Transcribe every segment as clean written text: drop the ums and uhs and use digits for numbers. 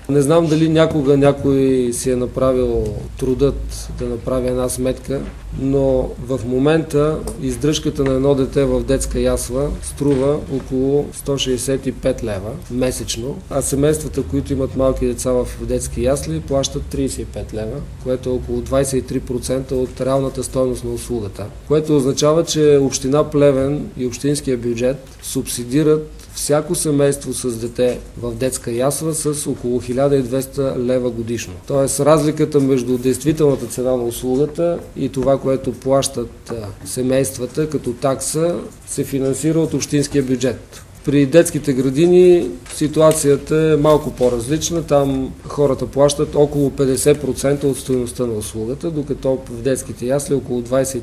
Не знам дали някога някой си е направил трудът да направи една сметка, но в момента издръжката на едно дете в детска ясла струва около 165 лева месечно, а семействата, които имат малки деца в детски ясли, плащат 35 лева, което е около 23% от реалната стойност на услугата, което означава, че община Плевен и общинския бюджет субсидират всяко семейство с дете в детска ясла с около 1200 лева годишно. Тоест разликата между действителната цена на услугата и това, което плащат семействата като такса, се финансира от общинския бюджет. При детските градини ситуацията е малко по-различна. Там хората плащат около 50% от стойността на услугата, докато в детските ясли около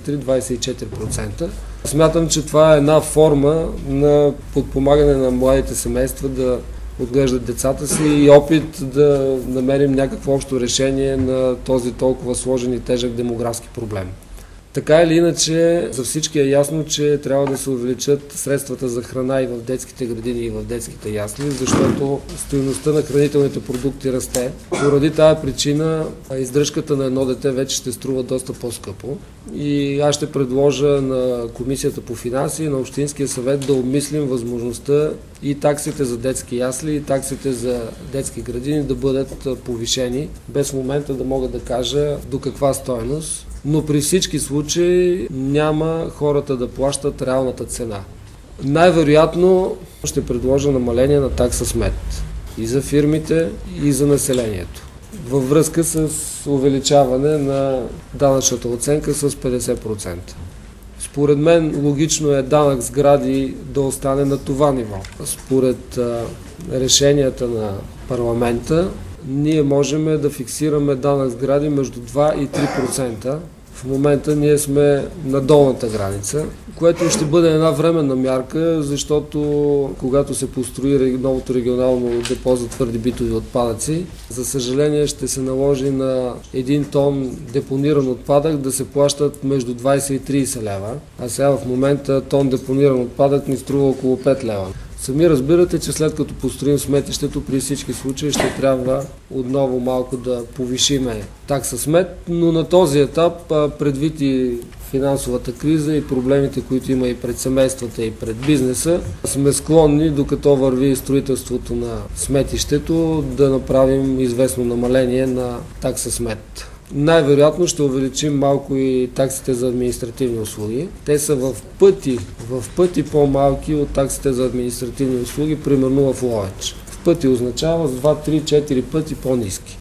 23-24%. Смятам, че това е една форма на подпомагане на младите семейства да отглеждат децата си и опит да намерим някакво общо решение на този толкова сложен и тежък демографски проблем. Така или иначе, за всички е ясно, че трябва да се увеличат средствата за храна и в детските градини и в детските ясли, защото стойността на хранителните продукти расте. Поради тази причина издръжката на едно дете вече ще струва доста по-скъпо. И аз ще предложа на Комисията по финанси и на Общинския съвет да обмислим възможността и таксите за детски ясли, и таксите за детски градини да бъдат повишени, без в момента да мога да кажа до каква стойност. Но при всички случаи няма хората да плащат реалната цена. Най-вероятно ще предложа намаление на такса смет и за фирмите, и за населението, във връзка с увеличаване на данъчната оценка с 50%. Според мен логично е данък сгради да остане на това ниво. Според решенията на парламента, ние можем да фиксираме данък сгради между 2 и 3%. В момента ние сме на долната граница, което ще бъде една временна мярка, защото когато се построи новото регионално депо за твърди битови отпадъци, за съжаление ще се наложи на 1 тон депониран отпадък да се плащат между 20 и 30 лева, а сега в момента тон депониран отпадък ни струва около 5 лева. Сами разбирате, че след като построим сметището, при всички случаи ще трябва отново малко да повишиме такса смет, но на този етап, предвид и финансовата криза и проблемите, които има и пред семействата и пред бизнеса, сме склонни, докато върви строителството на сметището, да направим известно намаление на такса смет. Най-вероятно ще увеличим малко и таксите за административни услуги. Те са в пъти по-малки от таксите за административни услуги, примерно в Ловеч. В пъти означава с 2, 3, 4 пъти по-ниски.